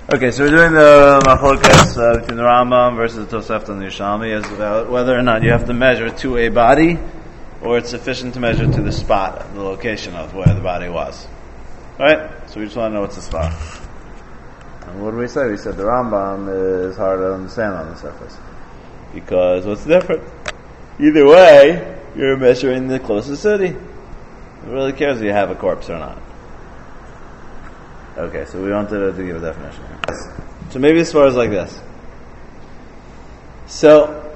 Okay, so we're doing the machlokas between the Rambam versus the Tosafot and the Yerushalmi as about whether or not you have to measure to a body, or it's sufficient to measure to the spot, the location of where the body was. Right? So we just want to know what's the spot. And what do we say? We said the Rambam is hard to understand on the surface. Because what's different? Either way, you're measuring the closest city. Who really cares if you have a corpse or not? Okay, so we wanted to give a definition here. So maybe as far as like this. So,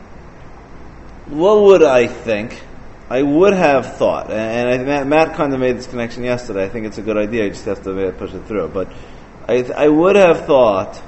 what would I think? I would have thought, and Matt kind of made this connection yesterday. I think it's a good idea. You just have to push it through. But I would have thought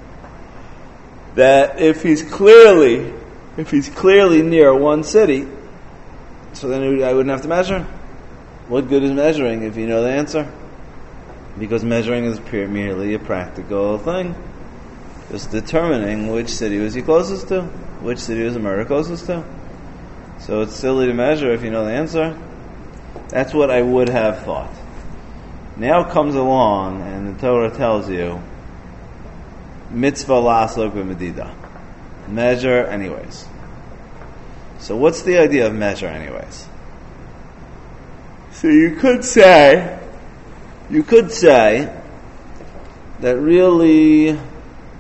that if he's clearly near one city, so then I wouldn't have to measure. What good is measuring if you know the answer? Because measuring is merely a practical thing. Just determining which city was he closest to, which city was the murder closest to. So it's silly to measure if you know the answer. That's what I would have thought. Now comes along and the Torah tells you, mitzvah la'asok b'medida. Measure anyways. So what's the idea of measure anyways? So you could say that really it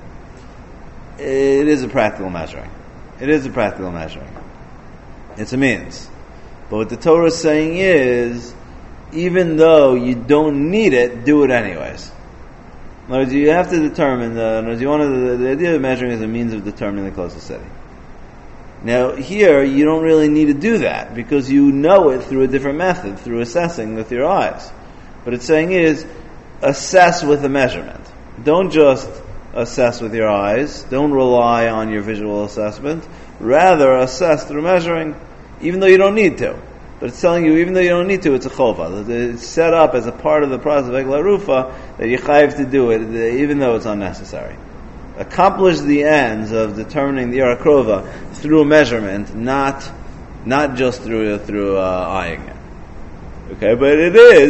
is a practical measuring. It is a practical measuring. It's a means. But what the Torah is saying is, even though you don't need it, do it anyways. In other words, you have to determine, the idea of measuring is a means of determining the closest city. Now, here, you don't really need to do that, because you know it through a different method, through assessing with your eyes. What it's saying is, assess with a measurement. Don't just assess with your eyes. Don't rely on your visual assessment. Rather, assess through measuring, even though you don't need to. But it's telling you, even though you don't need to, it's a chova. It's set up as a part of the process of Egla Rufa that you chayiv to do it, even though it's unnecessary. Accomplish the ends of determining the Yara Krova through a measurement, not just through eyeing it. Okay, but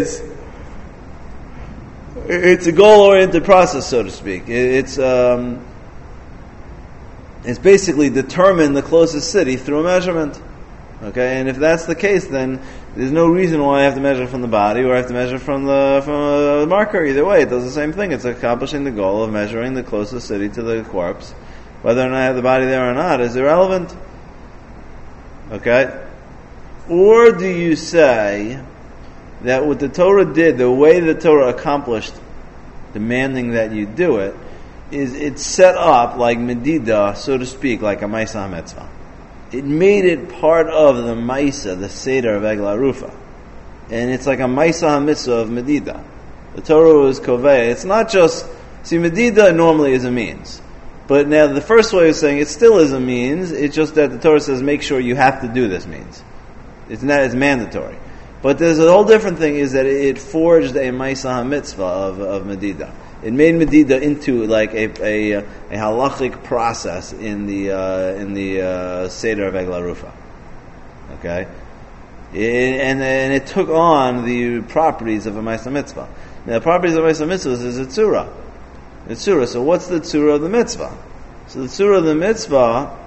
it's a goal-oriented process, so to speak. It's basically determine the closest city through a measurement. Okay, and if that's the case, then there's no reason why I have to measure from the body or I have to measure from the marker. Either way, it does the same thing. It's accomplishing the goal of measuring the closest city to the corpse. Whether or not I have the body there or not is irrelevant. Okay? Or do you say that what the Torah did, the way the Torah accomplished demanding that you do it, is it's set up like medida, so to speak, like a Maisa HaMitzvah. It made it part of the Maisa, the Seder of Egla Rufa. And it's like a Maisa HaMitzvah of medida. The Torah was kovei. It's not just, medida normally is a means. But now the first way of saying it still is a means, it's just that the Torah says make sure you have to do this means. It's mandatory. But there's a whole different thing, is that it forged a Maisa HaMitzvah of medida. It made medida into like a halachic process in the Seder of Egla Rufa. Okay? And it took on the properties of a Maisa Mitzvah. Now the properties of a Maisa Mitzvah is a tzura. So what's the tzura of the mitzvah? So the tzura of the mitzvah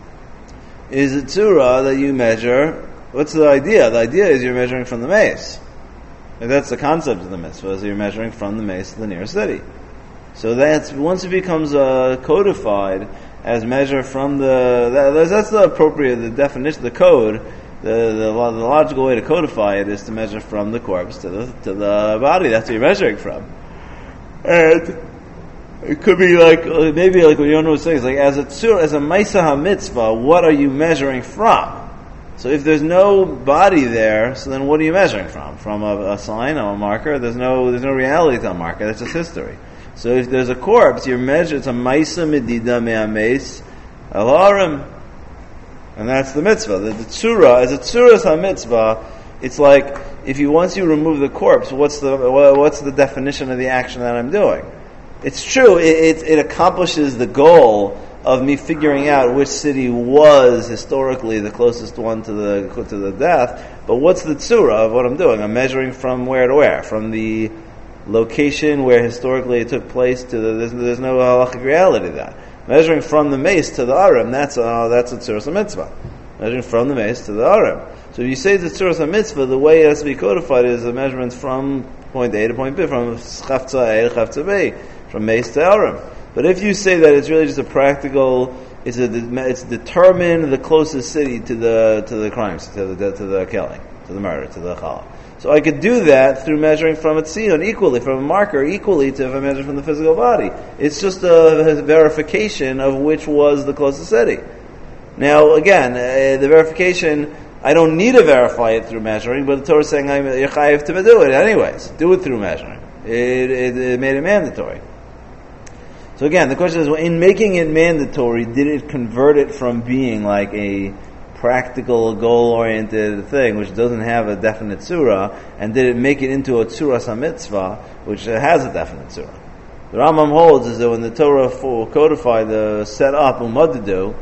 is a tzura that you measure. What's the idea? The idea is you're measuring from the mace. Like that's the concept of the mitzvah, is you're measuring from the mace to the nearest city. So that's, once it becomes codified as measure from that's the appropriate, the definition, the code, the logical way to codify it is to measure from the corpse to the body. That's what you're measuring from. And it could be like, maybe like what Yonah was saying, is like as a Maisa HaMitzvah, what are you measuring from? So if there's no body there, so then what are you measuring from? From a sign or a marker? There's no reality to a marker. That's just history. So if there's a corpse, you're measuring. It's a Maisa Medida Me'ameis Al Harim, and that's the mitzvah. The tzura, as a tzuras ha-mitzvah, it's like once you remove the corpse, what's the definition of the action that I'm doing? It's true. It accomplishes the goal of me figuring out which city was historically the closest one to the death. But what's the tzura of what I'm doing? I'm measuring from where to where? From the location where historically it took place to there's no halachic reality to that. Measuring from the mace to the arim, that's a tzuras mitzvah. Measuring from the mace to the arim. So if you say it's a tzuras mitzvah, the way it has to be codified is a measurement from point A to point B, from chavtza A to chavtza B, from mace to arim. But if you say that it's really just a practical, it's determine the closest city to the crimes, to the killing, to the murder, to the chala. So I could do that through measuring from a tziyun equally, from a marker equally to if I measure from the physical body. It's just a verification of which was the closest city. Now, again, the verification, I don't need to verify it through measuring, but the Torah is saying you're chayiv to do it anyways. Do it through measuring. It made it mandatory. So again, the question is, in making it mandatory, did it convert it from being like a practical, goal-oriented thing, which doesn't have a definite surah, and did it make it into a tzuras mitzvah, which has a definite surah? The Rambam holds is that when the Torah codified the set up umadidu,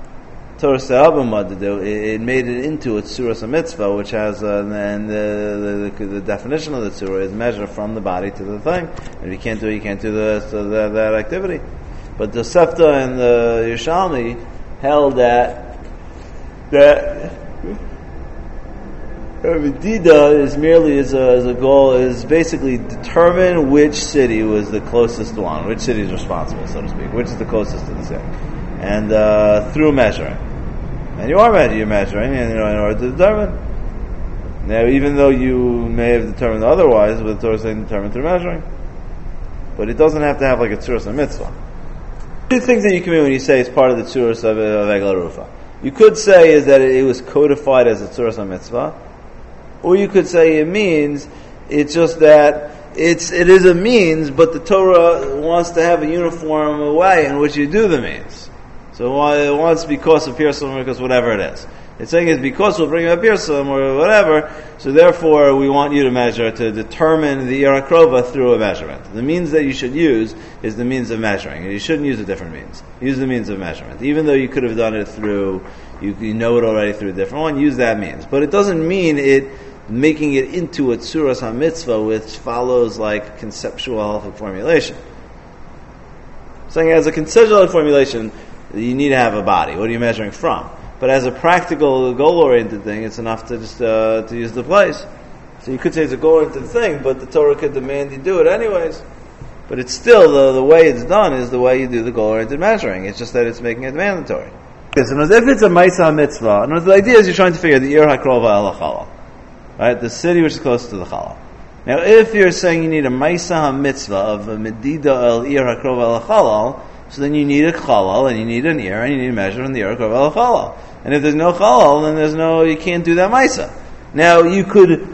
it made it into a tzuras mitzvah, which has and the definition of the tzura is measure from the body to the thing. And if you can't do it, you can't do that activity. But the Sefta and the Yerushalmi held that Medida is merely as a goal, is basically determine which city was the closest one, which city is responsible, so to speak, which is the closest to the city, and through measuring. And you're measuring in order to determine. Now, even though you may have determined otherwise, but the Torah is saying determine through measuring. But it doesn't have to have like a tzuras and mitzvah. Two things that you can mean when you say it's part of the tzuras of Egel Rufa. You could say is that it was codified as a tzuras and mitzvah, or you could say it means it's just that it is a means, but the Torah wants to have a uniform way in which you do the means. So it wants because of Pirsum, because whatever it is. It's saying it's because we'll bring up Pirsum or whatever, so therefore we want you to measure, to determine the Ira Krova through a measurement. The means that you should use is the means of measuring. You shouldn't use a different means. Use the means of measurement. Even though you could have done it through, you know it already through a different one, use that means. But it doesn't mean it making it into a tzuras ha-mitzvah, which follows like conceptual halachic formulation. Saying as a conceptual formulation, you need to have a body. What are you measuring from? But as a practical, goal-oriented thing, it's enough to just to use the place. So you could say it's a goal-oriented thing, but the Torah could demand you do it anyways. But it's still, the way it's done is the way you do the goal-oriented measuring. It's just that it's making it mandatory. Okay, so if it's a Maisa Mitzvah, the idea is you're trying to figure the Ir HaKrova Al HaChalal. Right? The city which is close to the Chalal. Now, if you're saying you need a Maisa Mitzvah of a Medida El Ir HaKrova Al HaChalal, so then you need a Chalal, and you need an ear, and you need to measure in the Ir HaKrova Al HaChalal. And if there's no Chalal, then you can't do that Maisa. Now, you could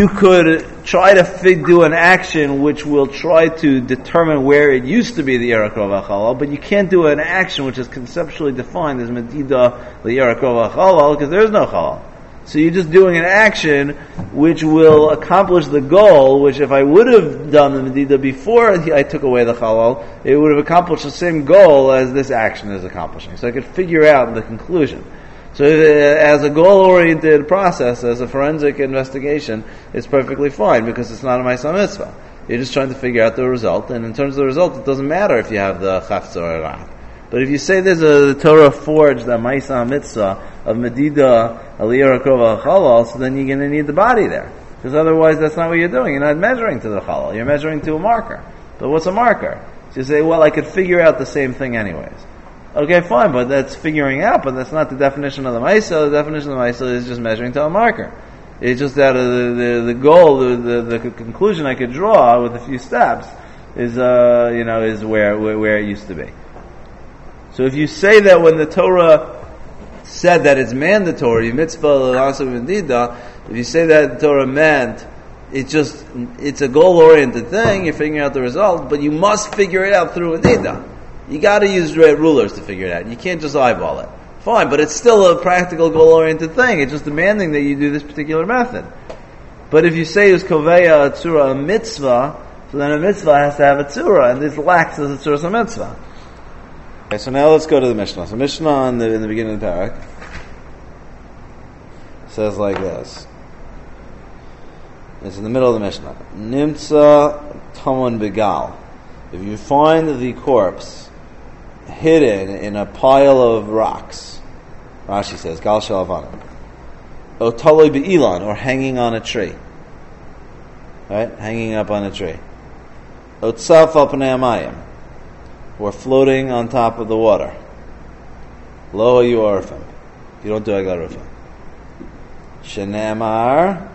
try to do an action which will try to determine where it used to be the Ir HaKrova Al HaChalal, but you can't do an action which is conceptually defined as Medida the Ir HaKrova Al HaChalal, because there is no Chalal. So you're just doing an action which will accomplish the goal, which if I would have done the Medida before I took away the Chalal, it would have accomplished the same goal as this action is accomplishing. So I could figure out the conclusion. So as a goal-oriented process, as a forensic investigation, it's perfectly fine because it's not a Maisa Mitzvah. You're just trying to figure out the result, and in terms of the result, it doesn't matter if you have the Chavtza or not. But if you say there's the Torah forged a Maisa Mitzvah of Medida Aliyah Krova Chalal, so then you're going to need the body there. Because otherwise that's not what you're doing. You're not measuring to the Chalal. You're measuring to a marker. But what's a marker? So you say, well, I could figure out the same thing anyways. Okay, fine, but that's figuring out, but that's not the definition of the Maisa. The definition of the Maisa is just measuring to a marker. It's just that the goal, the conclusion I could draw with a few steps is where it used to be. So if you say that when the Torah said that it's mandatory, mitzvah l'asa medida, if you say that the Torah meant it's a goal-oriented thing, you're figuring out the result, but you must figure it out through medida. You got to use red rulers to figure it out. You can't just eyeball it. Fine, but it's still a practical, goal-oriented thing. It's just demanding that you do this particular method. But if you say it's koveya a tzura a mitzvah, so then a mitzvah has to have a tzura, and this lacks as a tzura a mitzvah. Okay, so now let's go to the Mishnah. So Mishnah in the beginning of the parak says like this. It's in the middle of the Mishnah. Nimtza tamun begal. If you find the corpse hidden in a pile of rocks, Rashi says, gal shalavana, o taloi be'ilan, or hanging on a tree, right? Hanging up on a tree. O tzaf al pnei hamayim, or floating on top of the water. Lo you orfim. You don't do aglarufim. Shenemar.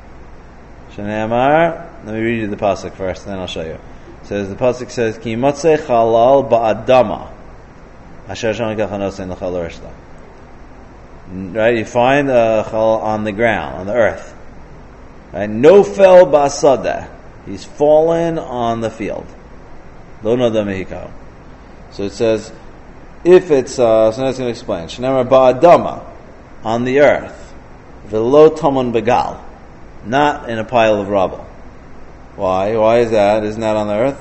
Let me read you the pasuk first, and then I'll show you. It says, the pasuk says, Ki motzei chalal ba'adama asher shon kachanosein l'chal orishta. Right, you find a chalal on the ground, on the earth. Right, nofel ba'asadeh. He's fallen on the field. Lo noda mehikao. So it says, if it's, so now it's going to explain. Shenemar ba'adama, on the earth. V'lo tamun begal. Not in a pile of rubble. Why? Why is that? Isn't that on the earth?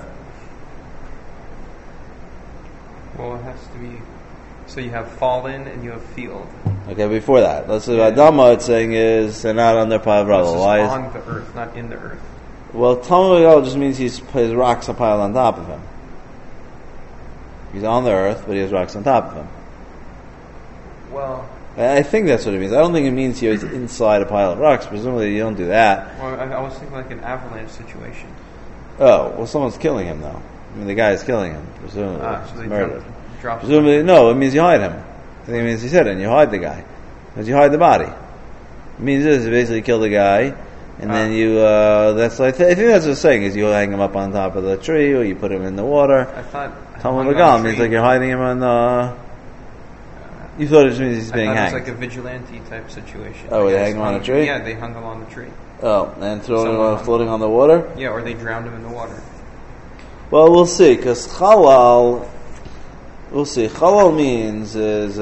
Well, it has to be. So you have fallen and you have field. Okay, before that, let's say Adama. It's saying is they're not on their pile of rubble. Why is on the earth, not in the earth? Well, Talmud just means his rocks are piled on top of him. He's on the earth, but he has rocks on top of him. Well, I think that's what it means. I don't think it means he's inside a pile of rocks. Presumably you don't do that. Well, I was thinking like an avalanche situation. Oh, well, someone's killing him, though. I mean, the guy is killing him, presumably. So they murdered. Drop Presumably, no, it means you hide him. I think it means he said it, and you hide the guy. Because you hide the body. It means this, you basically kill the guy, and then you, that's like, I think that's what it's saying, is you hang him up on top of the tree, or you put him in the water. I thought... Talmud Begal means like you're hiding him on the... You thought it just means he's being hanged. It was like a vigilante type situation. Oh, they hang him on a tree? Yeah, they hung him on the tree. Oh, and floating on the water? Yeah, or they drowned him in the water. Well, we'll see, because chalal... We'll see. Chalal means is...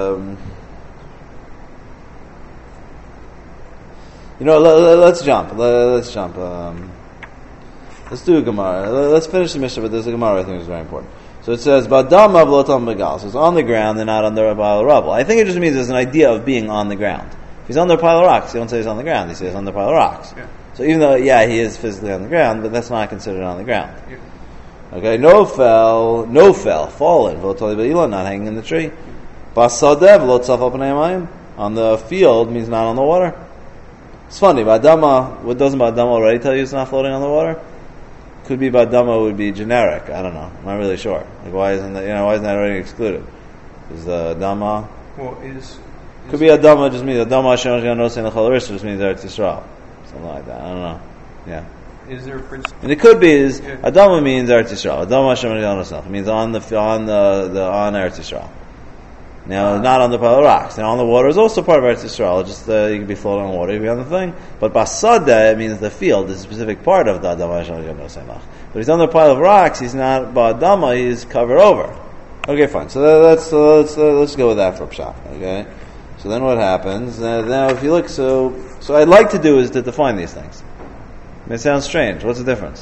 let's jump. Let's jump. Let's do a Gemara. Let's finish the Mishnah, but there's a Gemara I think is very important. So it says, Badam avlotam begal. So it's on the ground, they're not under a pile of rubble. I think it just means there's an idea of being on the ground. If he's under a pile of rocks, you don't say he's on the ground, you say he's under a pile of rocks. Yeah. So even though, he is physically on the ground, but that's not considered on the ground. Yeah. Okay, no fell, fallen, v'lotali be'ilah, not hanging in the tree. Basadeh, v'lotzaf al pnei hamayim, on the field means not on the water. It's funny, Badama, what doesn't Badama already tell you it's not floating on the water? Could be Badama would be generic. I don't know. I'm not really sure. Like why isn't that already excluded? Is the Dama? Well, could be Adama just means Adama Hashem Nosein L'chal Orishta just means Eretz Yisrael, something like that. I don't know. Yeah. Is there a principle? And it could be Adama means Eretz Yisrael. Adama Hashem Nosein. It means on Eretz Yisrael. Now, not on the pile of rocks. Now, on the water is also part of Eretz Yisrael. Just you can be floating on water, you can be on the thing. But Basadeh, it means the field, is a specific part of the Adama Hashem Nosein. But he's on the pile of rocks. He's not Ba'adama. He's covered over. Okay, fine. So let's go with that for Pshat. Okay. So then what happens? Now, if you look, so I'd like to do is to define these things. I mean, it sounds strange. What's the difference?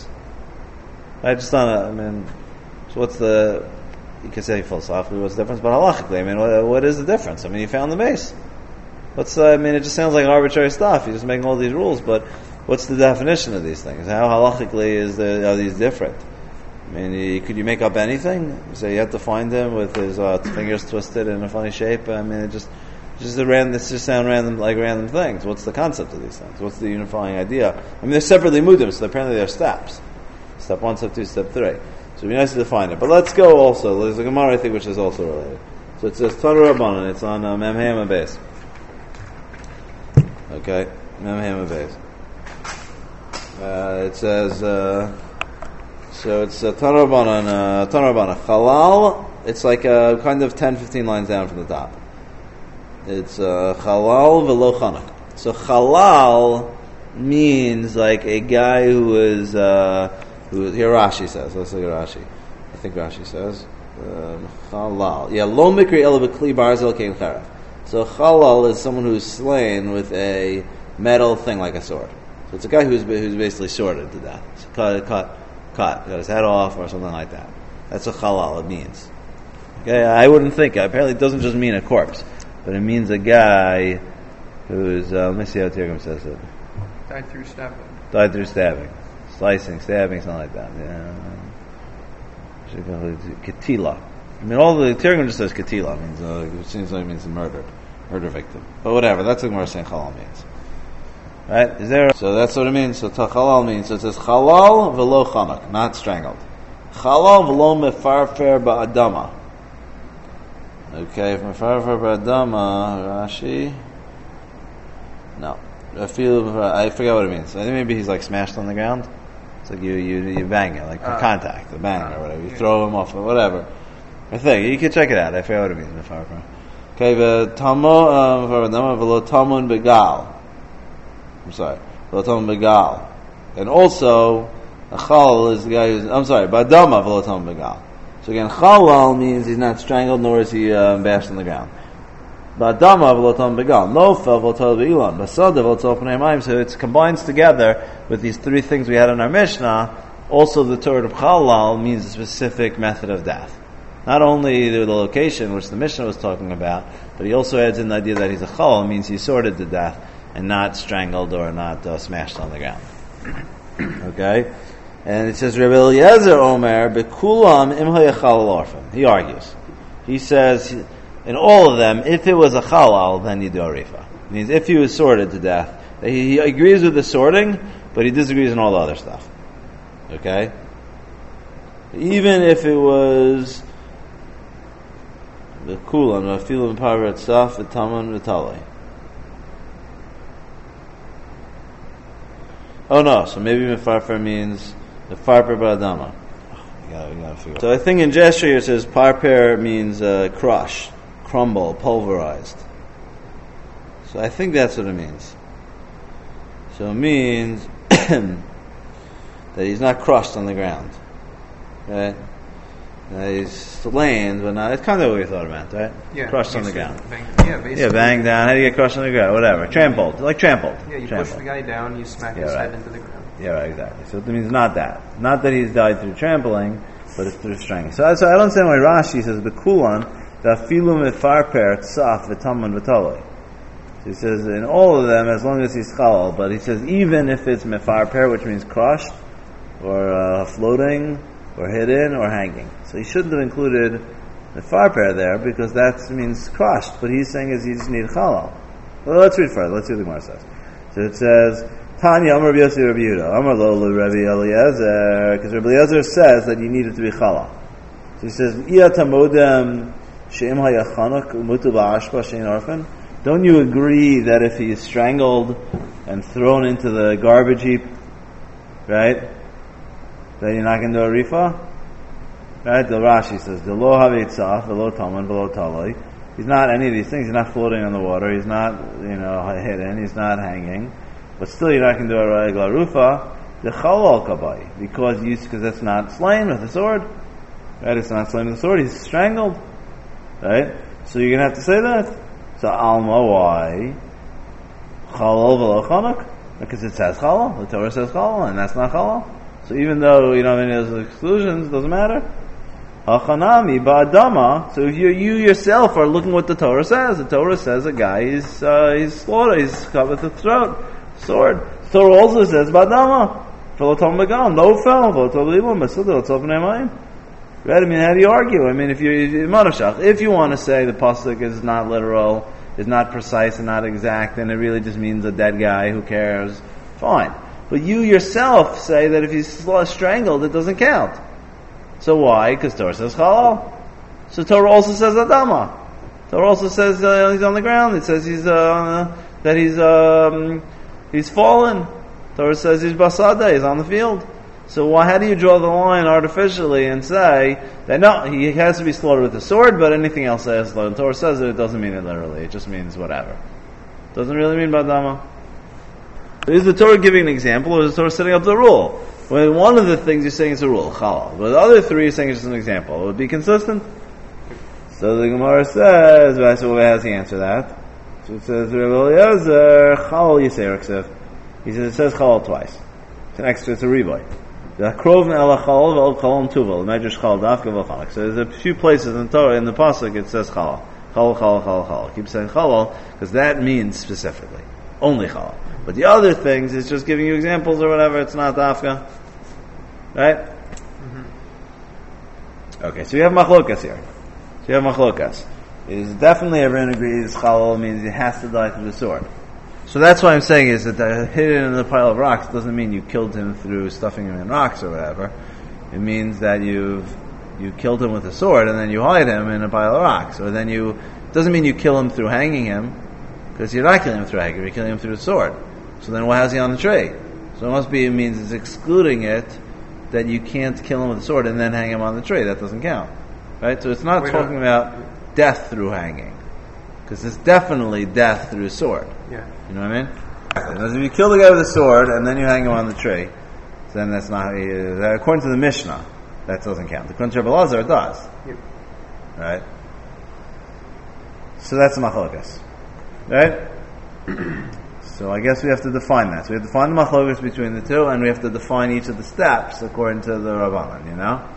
So what's the? You can say philosophically what's the difference, but halachically, what is the difference? I mean, you found the base. It just sounds like arbitrary stuff. You're just making all these rules, but what's the definition of these things? How halachically are these different? I mean, could you make up anything? Say you have to find him with his fingers twisted in a funny shape. I mean, it's just sound random, like random things. What's the concept of these things? What's the unifying idea? I mean, they're separately mudim, so apparently they're steps. Step 1, step 2, step 3. So it'd be nice to define it. But let's go also. There's a Gemara, I think, which is also related. So it says Tanu Rabbanan. It's on Memhem base. Okay, Memhem base. It says. So it's Tanu Rabbanan. Chalal. It's like kind of 10-15 lines down from the top. It's Chalal v'lo Chanak. So Chalal means like a guy who is. Here Rashi says. Let's look at Rashi. I think Rashi says Chalal. Yeah, lo mikri ela b'kli barzel kein cheref. So Chalal is someone who's slain with a metal thing like a sword. So it's a guy who's basically sworded to death. So cut, got his head off or something like that. That's what Chalal it means. Okay, I wouldn't think. Apparently, it doesn't just mean a corpse, but it means a guy who's. Let me see how Tirgum says it. Died through stabbing. died through stabbing, slicing, stabbing, something like that. Yeah. Ketila. I mean, all the Tirgum just says ketila. Means it seems like it means murder victim. But whatever. That's what we're saying. Chalal means. Right? Is there? So that's what it means. So chalal means. So it says chalal v'lo chanak, not strangled. Chalal v'lo mefarfer ba'adama. Okay, mefarfer ba'adama. Rashi. No, I forget what it means. I think maybe he's like smashed on the ground. It's like you bang it, like contact, the bang or whatever. You throw him off or whatever. I think you can check it out. I forget what it means. Mefarfer. Okay, v'tamo v'lo tamun begal. I'm sorry, v'lo tamun begal, and also a chalal is the guy who's. I'm sorry, ba'adama v'lo tamun begal. So again, chalal means he's not strangled nor is he bashed on the ground. Ba'adama v'lo tamun begal, nofa v'lo tamun be'ilan, basada v'lo tamun pnei mayim. So it combines together with these three things we had in our Mishnah. Also, the Torah of chalal means a specific method of death. Not only the location, which the Mishnah was talking about, but he also adds in the idea that he's a chalal, means he's sorted to death and not strangled or not smashed on the ground. Okay? And it says, Rebbe Eliezer Omer, Bekulam imha yachalal orphan. He argues. He says, in all of them, if it was a chalal, then you do a rifa. It means if he was sorted to death. He agrees with the sorting, but he disagrees on all the other stuff. Okay? Even if it was the kulan, the filu and power itself, the taman v'talei. Oh no, so maybe mefarfer means the farper ba'adama. You gotta figure. So I think in gesture it says parper means crush, crumble, pulverized. So I think that's what it means. So it means that he's not crushed on the ground, right? He's slain, but not. It's kind of what we thought about, right? Yeah, crushed on the ground. Basically. Bang down. How do you get crushed on the ground? Whatever. Trampled. Like trampled. Yeah, you trampled. push the guy down, you smack his head into the ground. Yeah, right, exactly. So it means not that. Not that he's died through trampling, but it's through strangling. So I don't understand why Rashi says, Bekulan, V'afilu mefarper tzaf v'taman v'talei. So he says, in all of them, as long as he's chalal, but he says, even if it's mefarper, which means crushed, or floating, or hidden, or hanging. So he shouldn't have included the farper there, because that means crushed, but he's saying is you just need chalal. Well, let's read further. Let's see what the Gemara says. So it says, Tanya Amar Rabbi Yossi Rabbi Yehuda, Amar Lo Rabbi Eliezer, because Rabbi Eliezer says that you need it to be chalal. So he says, Iya tamodem she'im hayachanuk umutu ba'ashpa she'in orphan. Don't you agree that if he is strangled and thrown into the garbage heap, right, that you're not going to do a rifa? Right? The Rashi says, the lo havitzaf, the lo taman, the lo talai. He's not any of these things. He's not floating on the water. He's not, hidden. He's not hanging. But still, you're not going to do a regular rufa. The chalal kabai, because that's not slain with a sword. Right? It's not slain with a sword. He's strangled. Right? So you're going to have to say that. So alma, why? Chalal v'lo chanuk? Because it says chalal. The Torah says chalal, and that's not chalal. So even though you don't have any of those exclusions, it doesn't matter. Hachanami ba'adama. So if you yourself are looking what the Torah says, the Torah says a guy is he's slaughtered, he's cut with the throat, sword. The Torah also says ba'adama. No fell. Right? I mean, how do you argue? I mean, if you want to say the pasuk is not literal, is not precise and not exact, then it really just means a dead guy. Who cares? Fine. But you yourself say that if he's strangled, it doesn't count. So why? Because Torah says chalal. So Torah also says adama. Torah also says he's on the ground. It says he's fallen. Torah says he's basada. He's on the field. So how do you draw the line artificially and say that no, he has to be slaughtered with a sword, but anything else says the Torah says it doesn't mean it literally. It just means whatever. Doesn't really mean badama. Is the Torah giving an example, or is the Torah setting up the rule? When one of the things you're saying is a rule, chalal, but the other three you're saying is just an example. It would be consistent. So the Gemara says, how does he answer that? So it says, Rebbe Eliezer, chalal yisei r'ksiv. He says, it says chalal twice. It's an extra, it's a riboy. The krov me'ala chalal ve'ol chalal tuval. The medrash chalal dafka v'chalak. So there's a few places in the Torah, in the pasuk, it says chalal. Chalal, chalal, chalal, chalal. Keep saying chalal, because that means specifically. Only chalal. But the other things is just giving you examples or whatever. It's not dafka, right? Okay, so you have machlokas here. So you have machlokas. It is definitely everyone agrees chalal means he has to die through the sword. So that's what I'm saying is that hidden in the pile of rocks doesn't mean you killed him through stuffing him in rocks or whatever. It means that you killed him with a sword and then you hide him in a pile of rocks. Or then doesn't mean you kill him through hanging him, because you're not killing him through hanging, you're killing him through a sword. So then why is he on the tree? So it means it's excluding it that you can't kill him with a sword and then hang him on the tree. That doesn't count. Right? So it's not talking about death through hanging. Because it's definitely death through a sword. Yeah. You know what I mean? Because if you kill the guy with a sword and then you hang him on the tree, then that's not, according to the Mishnah, that doesn't count. According to Rebbe Lazar, it does. Yep. Right? So that's the machlokas. Right? So I guess we have to define that. So we have to define the machlokas between the two, and we have to define each of the steps according to the Rabbanan, you know?